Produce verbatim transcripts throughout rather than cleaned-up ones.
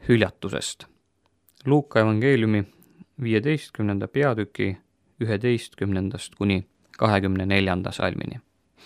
hüljatusest. Luuka evangeeliumi viieteistkümnenda peatüki üheteistkümnendast kuni kahekümne neljanda salmini.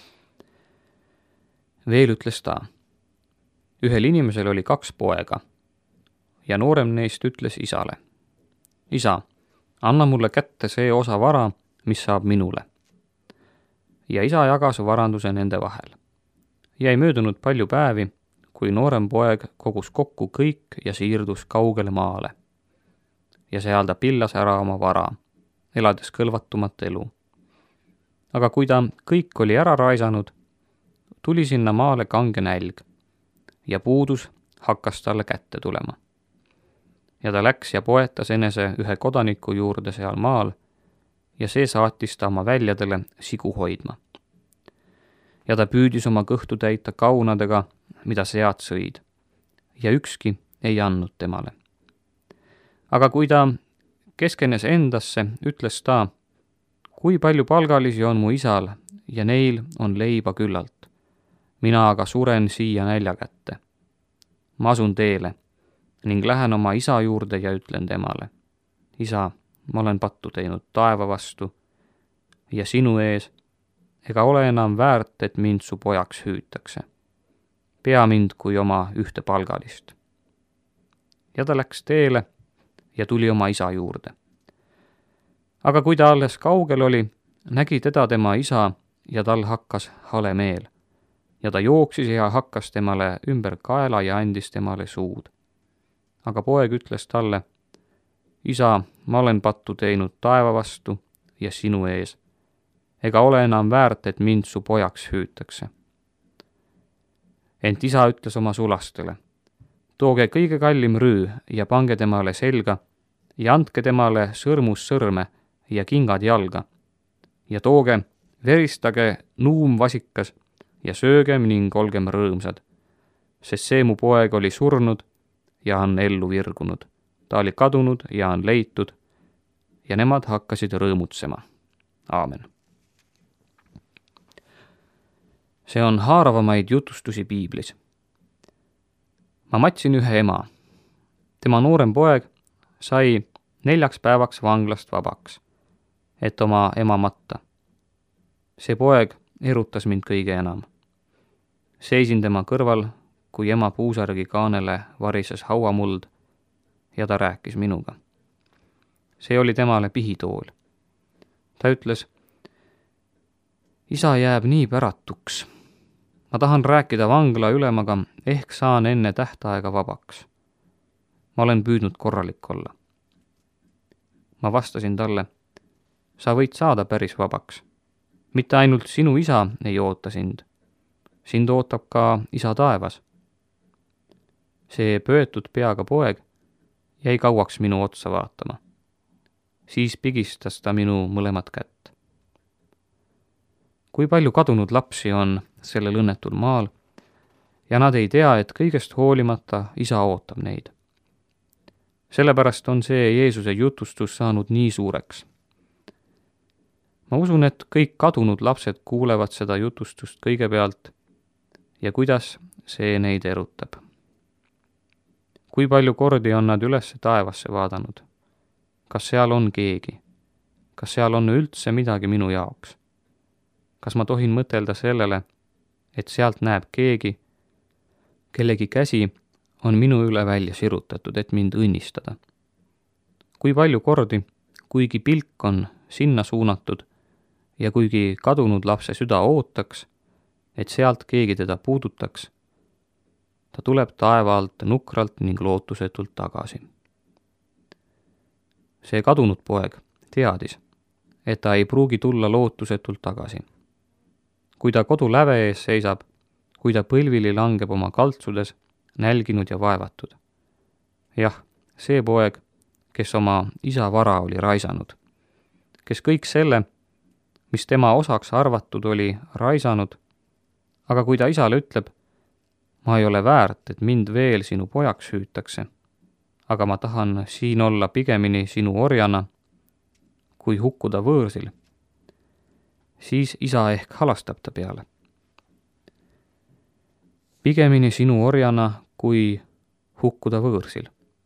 Veel ütles ta: ühel inimesel oli kaks poega ja noorem neist ütles isale: isa, anna mulle kätte see osa vara, mis saab minule. Ja isa jagas varanduse nende vahel. Jäi möödunud palju päevi, kui noorem poeg kogus kokku kõik ja siirdus kaugele maale. Ja seal ta pillas ära oma vara, elades kõlvatumat elu. Aga kui ta kõik oli ära raisanud, tuli sinna maale kange nälg ja puudus hakkas talle kätte tulema. Ja ta läks ja poetas enese ühe kodaniku juurde seal maal ja see saatis ta oma väljadele sigu hoidma. Ja ta püüdis oma kõhtu täita kaunadega, mida sead sõid, ja ükski ei andnud temale. Aga kui ta keskenes endasse, ütles ta: kui palju palgalisi on mu isal ja neil on leiba küllalt. Mina aga suren siia nälja kätte. Ma asun teele ning lähen oma isa juurde ja ütlen temale: isa, ma olen pattu teinud taeva vastu ja sinu ees, ega ole enam väärt, et mind su pojaks hüütakse. Pea mind kui oma ühte palgalist. Ja ta läks teele ja tuli oma isa juurde. Aga kui ta alles kaugel oli, nägi teda tema isa ja tal hakkas hale meel. Ja ta jooksis ja hakkas temale ümber kaela ja andis temale suud. Aga poeg ütles talle: isa, ma olen pattu teinud taeva vastu ja sinu ees, ega ole enam väärt, et mind su pojaks hüütakse. Ent isa ütles oma sulastele: tooge kõige kallim rüü ja pange temale selga ja andke temale sõrmus sõrme ja kingad jalga ja tooge, veristage nuum vasikas ja söögem ning olgem rõõmsad, sest see mu poeg oli surnud ja on ellu virgunud. Ta oli kadunud ja on leitud ja nemad hakkasid rõõmutsema. Aamen. See on haaravamaid jutustusi piiblis. Ma matsin ühe ema. Tema noorem poeg sai neljaks päevaks vanglast vabaks, et oma ema matta. See poeg erutas mind kõige enam. Seisin tema kõrval, kui ema puusärgi kaanele varises hauamuld ja ta rääkis minuga. See oli temale pihitool. Ta ütles: isa jääb nii päratuks. Ma tahan rääkida vangla ülemaga, ehk saan enne tähtaega vabaks. Ma olen püüdnud korralik olla. Ma vastasin talle: sa võid saada päris vabaks. Mitte ainult sinu isa ei oota sind. Sind ootab ka isa taevas. See pöötud peaga poeg jäi kauaks minu otsa vaatama. Siis pigistas ta minu mõlemat kätt. Kui palju kadunud lapsi on sellel õnnetul maal ja nad ei tea, et kõigest hoolimata isa ootab neid. Sellepärast on see Jeesuse jutustus saanud nii suureks. Ma usun, et kõik kadunud lapsed kuulevad seda jutustust kõigepealt ja kuidas see neid erutab. Kui palju kordi on nad üles taevasse vaadanud? Kas seal on keegi? Kas seal on üldse midagi minu jaoks? Kas ma tohin mõtelda sellele, et sealt näeb keegi, kellegi käsi on minu üle välja sirutatud, et mind õnnistada? Kui palju kordi, kuigi pilk on sinna suunatud ja kuigi kadunud lapse süda ootaks, et sealt keegi teda puudutaks, ta tuleb taeva alt nukralt ning lootusetult tagasi. See kadunud poeg teadis, et ta ei pruugi tulla lootusetult tagasi. Kui ta kodu läve ees seisab, kui ta põlvili langeb oma kaltsudes, nälginud ja vaevatud. Jah, see poeg, kes oma isa vara oli raisanud, kes kõik selle, mis tema osaks arvatud oli, raisanud, aga kui ta isale ütleb: ma ei ole väärt, et mind veel sinu pojaks hüütakse, aga ma tahan siin olla pigemini sinu orjana, kui hukkuda võõrsil, siis isa ehk halastab ta peale. Pigemini sinu orjana, kui hukkuda võõrsil,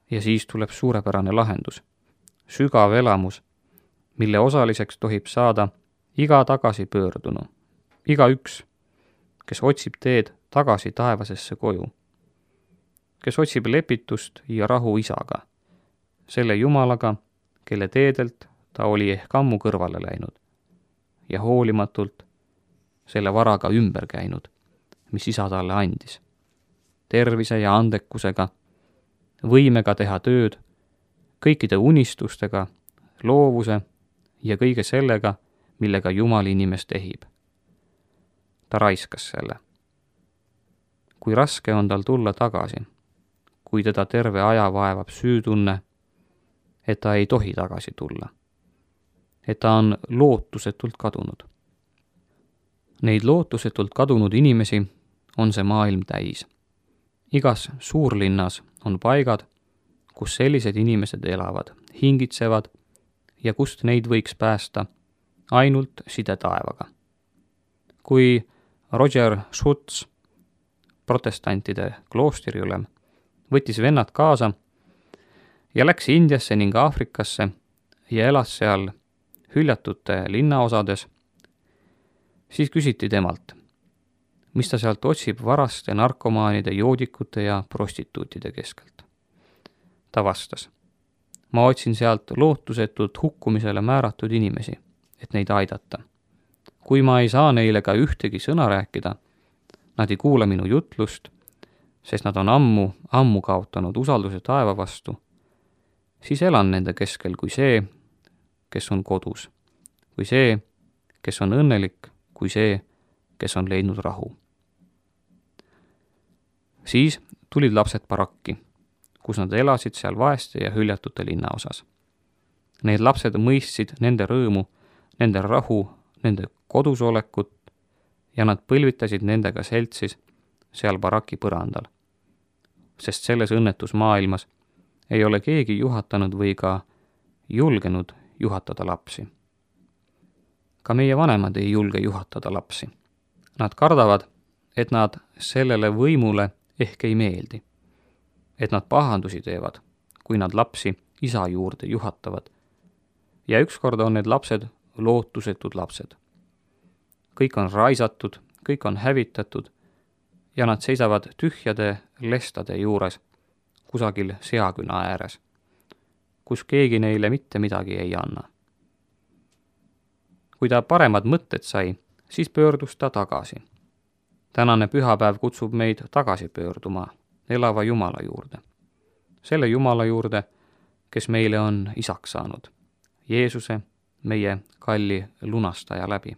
Ja siis tuleb suurepärane lahendus, sügav elamus, mille osaliseks tohib saada iga tagasipöördunu, iga üks, kes otsib teed tagasi taevasesse koju, kes otsib lepitust ja rahu isaga, selle Jumalaga, kelle teedelt ta oli ehk ammu kõrvale läinud ja hoolimatult selle varaga ümber käinud, mis isa talle andis, tervise ja andekusega, võimega teha tööd, kõikide unistustega, loovuse ja kõige sellega, millega Jumal inimest ehib. Ta raiskas selle. Kui raske on tal tulla tagasi, kui teda terve aja vaevab süütunne, et ta ei tohi tagasi tulla, et ta on lootusetult kadunud. Neid lootusetult kadunud inimesi on see maailm täis. Igas suurlinnas on paigad, kus sellised inimesed elavad, hingitsevad ja kust neid võiks päästa ainult side taevaga. Kui Roger Schutz, protestantide kloostiriülem, võttis vennad kaasa ja läks Indiasse ning Aafrikasse ja elas seal hüljatute linnaosades, siis küsiti temalt, mis ta sealt otsib varaste, narkomaanide, joodikute ja prostituutide keskelt. Ta vastas, ma otsin sealt lootusetult hukkumisele määratud inimesi, et neid aidata. Kui ma ei saa neile ka ühtegi sõna rääkida, nad ei kuula minu jutlust, sest nad on ammu, ammu kaotanud usalduse taeva vastu, siis elan nende keskel kui see, kes on kodus, kui see, kes on õnnelik, kui see, kes on leidnud rahu. Siis tulid lapsed barakki, kus nad elasid seal vaeste ja hüljatute linnaosas. Need lapsed mõistsid nende rõõmu, nende rahu, nende kodusolekut ja nad põlvitasid nendega seltsis seal baraki põrandal. Sest selles õnnetus maailmas ei ole keegi juhatanud või ka julgenud juhatada lapsi. Ka meie vanemad ei julge juhatada lapsi. Nad kardavad, et nad sellele võimule ehk ei meeldi. Et nad pahandusi teevad, kui nad lapsi isa juurde juhatavad. Ja ükskord on need lapsed lootusetud lapsed. Kõik on raisatud, kõik on hävitatud ja nad seisavad tühjade lestade juures kusagil seaküna ääres, kus keegi neile mitte midagi ei anna. Kui ta paremad mõtted sai, siis pöördus ta tagasi. Tänane pühapäev kutsub meid tagasi pöörduma elava Jumala juurde. Selle Jumala juurde, kes meile on isaks saanud, Jeesuse, meie kalli lunastaja läbi.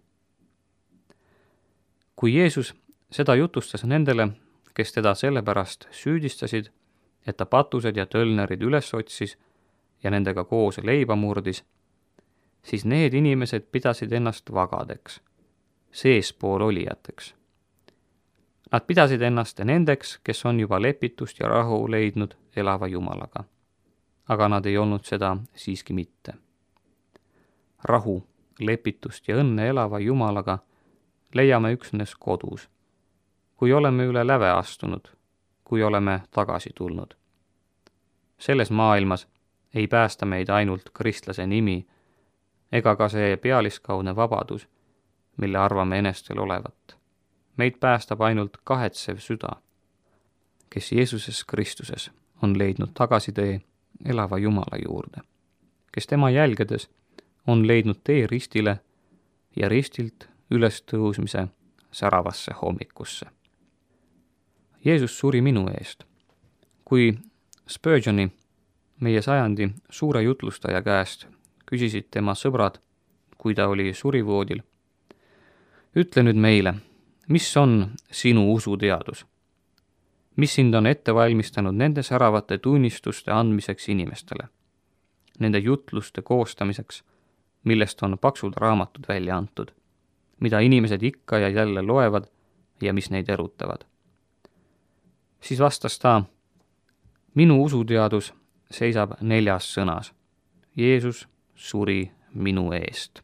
Kui Jeesus seda jutustas nendele, kes teda sellepärast süüdistasid, et ta patused ja tölnerid üles otsis ja nendega koos leiba murdis, siis need inimesed pidasid ennast vagadeks, seespool olijateks. Nad pidasid ennast nendeks, kes on juba lepitust ja rahu leidnud elava Jumalaga. Aga nad ei olnud seda siiski mitte. Rahu, lepitust ja õnne elava Jumalaga leiame üksnes kodus, kui oleme üle läve astunud, kui oleme tagasi tulnud. Selles maailmas ei päästa meid ainult kristlase nimi ega ka see pealiskaudne vabadus, mille arvame enestel olevat. Meid päästab ainult kahetsev süda, kes Jeesuses Kristuses on leidnud tagasitee elava Jumala juurde, kes tema jälgedes on leidnud tee ristile ja ristilt ülestõusmise säravasse hommikusse. Jeesus suri minu eest. Kui Spurgeoni, meie sajandi suure jutlustaja käest, küsisid tema sõbrad, kui ta oli surivoodil, ütle nüüd meile, mis on sinu usuteadus? Mis sind on ette valmistanud nende säravate tunnistuste andmiseks inimestele, nende jutluste koostamiseks, millest on paksud raamatud välja antud, mida inimesed ikka ja jälle loevad ja mis neid erutavad? Siis vastas ta, minu usuteadus seisab neljas sõnas. Jeesus suri minu eest.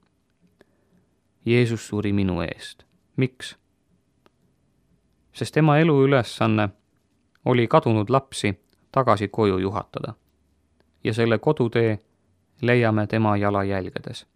Jeesus suri minu eest. Miks? Sest tema elu ülesanne oli kadunud lapsi tagasi koju juhatada. Ja selle kodutee leiame tema jalajälgedes.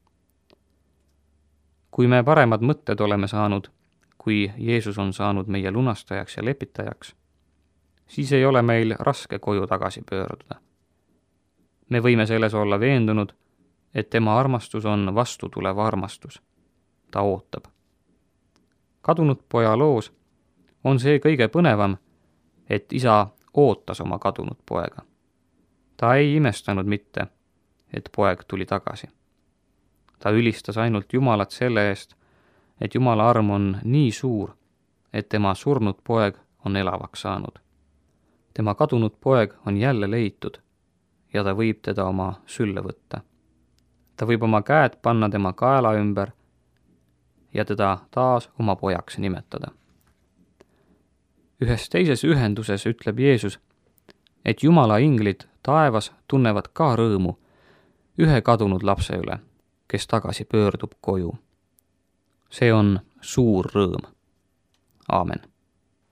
Kui me paremad mõtted oleme saanud, kui Jeesus on saanud meie lunastajaks ja lepitajaks, siis ei ole meil raske koju tagasi pöörduda. Me võime selles olla veendunud, et tema armastus on vastutulev armastus. Ta ootab. Kadunud poja loos on see kõige põnevam, et isa ootas oma kadunud poega. Ta ei imestanud mitte, et poeg tuli tagasi. Ta ülistas ainult Jumalat selle eest, et Jumala arm on nii suur, et tema surnud poeg on elavaks saanud. Tema kadunud poeg on jälle leitud ja ta võib teda oma sülle võtta. Ta võib oma käed panna tema kaela ümber ja teda taas oma pojaks nimetada. Ühes teises ühenduses ütleb Jeesus, et Jumala inglid taevas tunnevad ka rõõmu ühe kadunud lapse üle, kes tagasi pöördub koju. See on suur rõõm. Aamen.